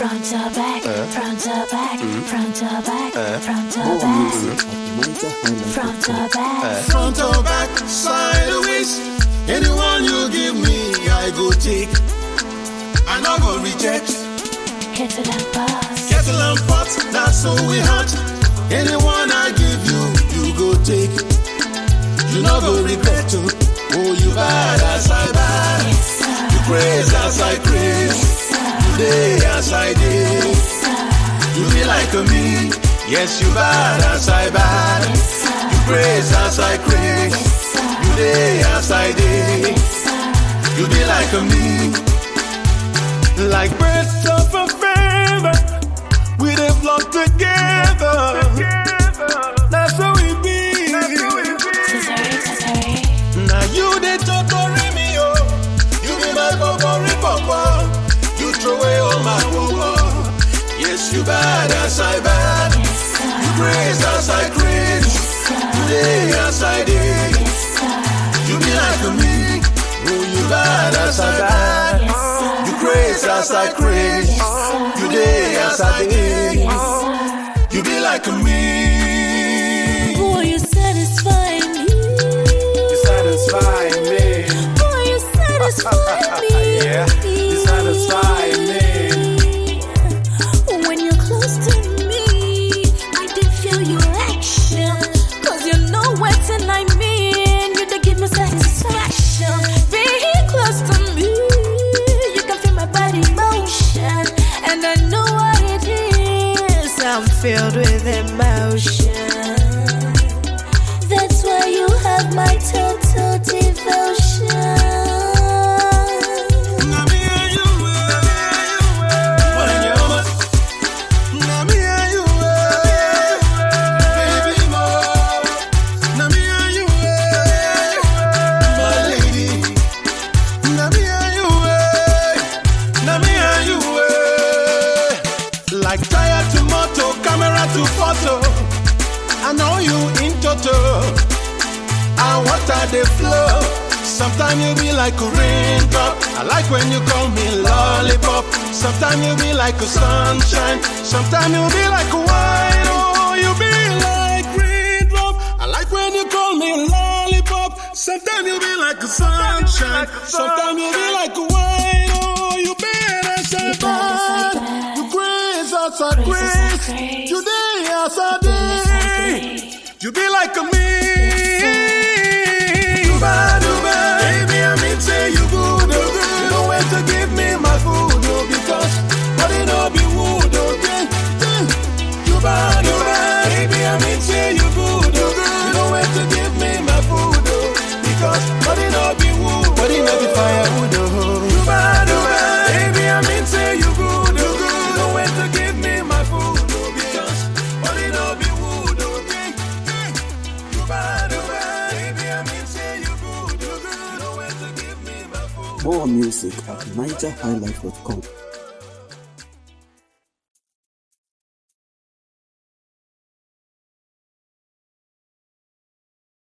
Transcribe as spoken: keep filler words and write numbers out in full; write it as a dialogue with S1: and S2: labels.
S1: front to back,
S2: uh,
S1: front to back,
S2: mm,
S1: front to back,
S2: uh,
S1: front to
S3: More
S1: back,
S3: music at niger highlife dot com.
S1: front to back.
S2: uh.
S4: Front or back, sideways. Anyone you give me, I go take. I no go reject.
S1: Kettle and boss.
S4: Kettle and pot, that's so we hot. Anyone I give you, you go take. You no go regret to. Oh, you bad as I bad.
S1: Yes, sir.
S4: You crazy as I craze.
S1: Yes, sir.
S4: You day as I day.
S1: Yes, sir.
S4: You be like a me. Yes, you bad as I bad.
S1: Yes, sir.
S4: You crazy as I craze.
S1: Yes, sir.
S4: You day as I day.
S1: Yes, sir.
S4: You be like a me. Like birds of a feather, we dey flock together. That's how we be.
S1: Tizzery, tizzery.
S4: Now you dey totori me, oh. You be my popori papa. You throw away all my woe. Yes, you bad as I bad.
S1: Yes, sir.
S4: You craze as I craze.
S1: Yes, sir.
S4: You day as I day.
S1: Yes, sir.
S4: You be like a me. Oh, you bad as I bad.
S1: Yes, sir.
S4: You craze as I craze.
S1: Yes, sir.
S4: You day as I day.
S1: Yes, sir.
S4: You be like a me.
S1: Boy, you satisfy me.
S4: You satisfy me.
S1: Boy, you satisfy me.
S4: Yeah, you satisfy me.
S1: When you're close to me, I did feel your action. Cause you know what I mean. You did give me satisfaction. Being close to me, you can feel my body motion. And I know what it is. I'm filled with emotion. That's why you have my total devotion.
S4: Now me and you, when you're my- now me and you, baby more. Now me and you, my lady. Now me and you, now me and you, like tire to motor, camera to photo. I know you in total. And water they flow. Sometimes you be like a raindrop. I like when you call me lollipop. Sometimes you be like a sunshine. Sometimes you be like a wine. Oh, you be like raindrop. I like when you call me lollipop. Sometimes you be like a sunshine. Sometimes you be like a wine. Oh, you better say bad. You crazy as I crazy. Today as I day. You be like a me. You bad, you bad. Baby, I mean say you good, oh. You know when to give me my food, oh. Because body no be wood, oh. Yeah, yeah. You bad, you bad. Baby, I mean say you good, oh. You know when to give me my food, oh. Because body no be wood, body no be firewood, oh. You bad, you bad. Baby, I mean say you good, oh. You know when to give me my food, oh. Because body no be wood, oh. Yeah, yeah. You bad, you bad. Baby, I mean say you good, you good. You know when to give me my food.
S3: More music at niger highlife dot com.